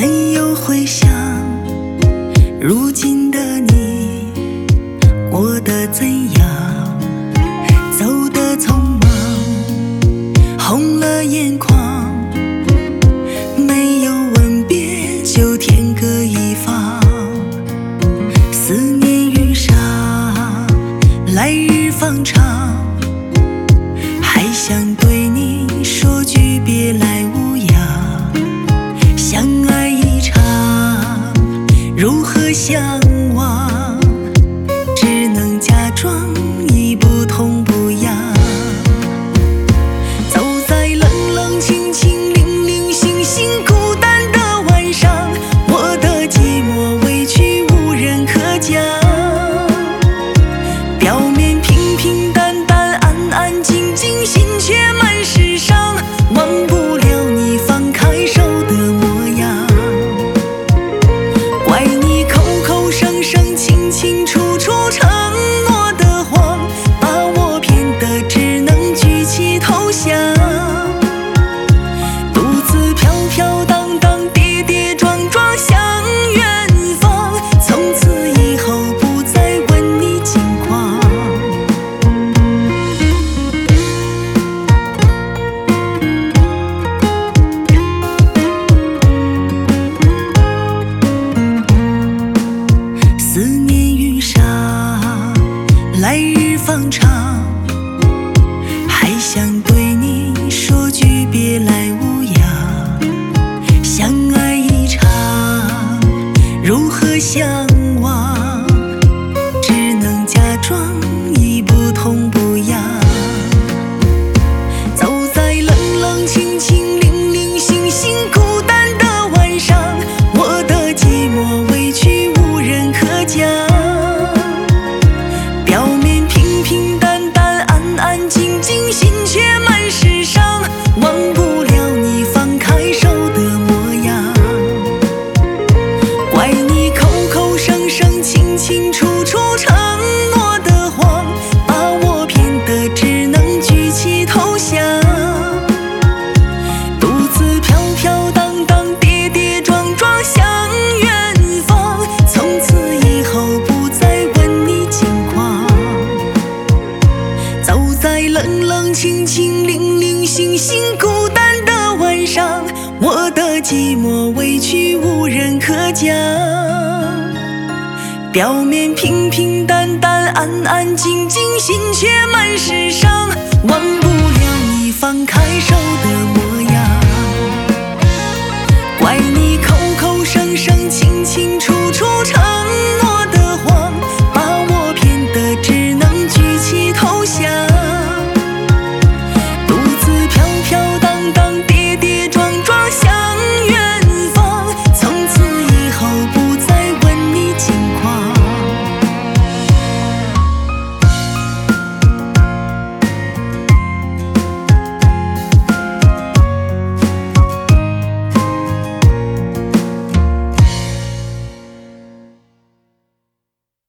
没有回响。如今的你过得怎样？走得匆忙，红了眼眶，没有吻别就天各一方。思念云上，来日方长，还想对你说句别来无恙。相爱一场，如何相忘？只能假装已不痛不痒。走在冷冷清清零零星星孤单的晚上，我的寂寞委屈无人可讲。表面平平淡淡安安静静，心却满是伤。忘不了你放开手的模样，怪你口口声声清清楚楚承诺的谎，把我骗得只能举起投降。独自飘飘荡荡跌跌撞撞向远方，从此以后不再问你近况。思念云上，来日方长，还想对你说句别来无恙。相爱一场，如何相忘？只能假装已不痛不痒。走在冷冷清清零零星星孤单的晚上，我的寂寞委屈无人可讲。表面平平淡淡安安静静，心却满是伤。忘不了你放开手的模样，怪你口口声声清清楚楚承诺的谎，把我骗得只能举起投降。独自飘飘荡荡跌跌撞撞向远方，从此以后不再问你近况。走在冷冷清清零零星星孤单的晚上，我的寂寞委屈无人可讲。表面平平淡淡安安静静，心却满是伤。忘不了你放开手的模样。